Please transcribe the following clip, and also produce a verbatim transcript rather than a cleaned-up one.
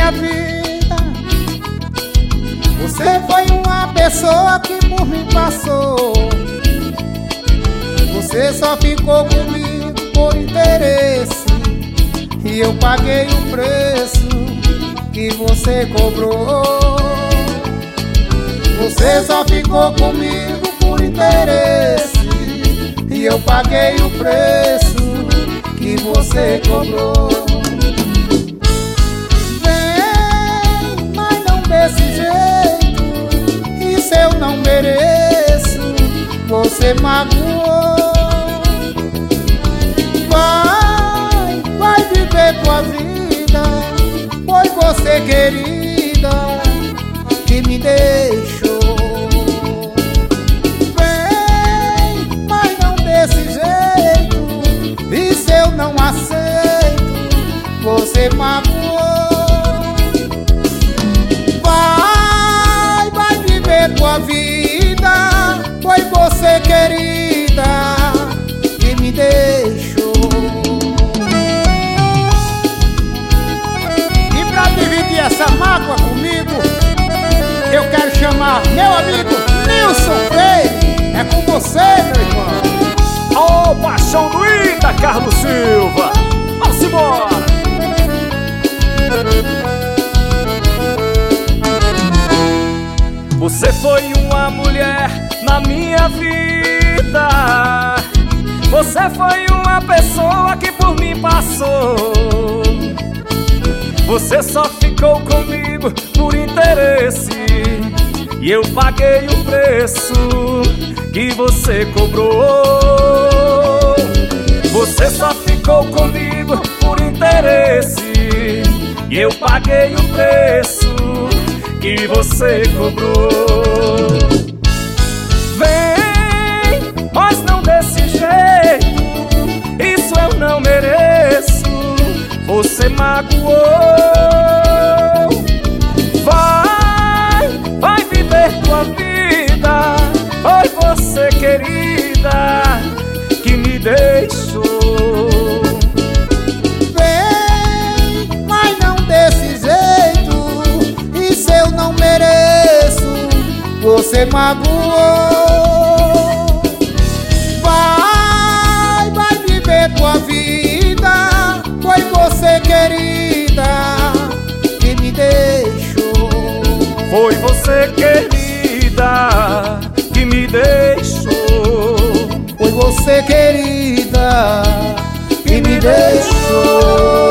minha vida. Você foi uma pessoa que por mim passou. Você só ficou comigo por interesse, e eu paguei o preço que você cobrou. Você só ficou comigo por interesse, e eu paguei o preço que você cobrou. Vem, mas não desse jeito, isso eu não mereço. Você magoou. Vai, vai viver tua vida. Foi você, querida, que me deixou. Vem, mas não desse jeito, isso eu não aceito. Você magoou. Vai, vai viver tua vida. Foi você, querida, que me deixou. E pra dividir essa mágoa comigo, eu quero chamar meu amigo Nilson Freire. É com você, meu irmão. Ô, oh, paixão doída, Carlos Silva. Vamos embora. Você foi uma mulher na minha vida. Você foi uma pessoa que por mim passou. Você só ficou comigo por interesse, e eu paguei o preço que você cobrou. Você só ficou comigo por interesse, e eu paguei o preço que você cobrou. Vem, mas não desse jeito, isso eu não mereço. Você magoou. Vai, vai viver tua vida. Foi você, querida, que me deixou. Vem, mas não desse jeito, isso eu não mereço. Você magoou. Vai, vai viver tua vida. Foi você, querida, que me deixou. Foi você, querida, que me deixou. Foi você, querida, que me deixou.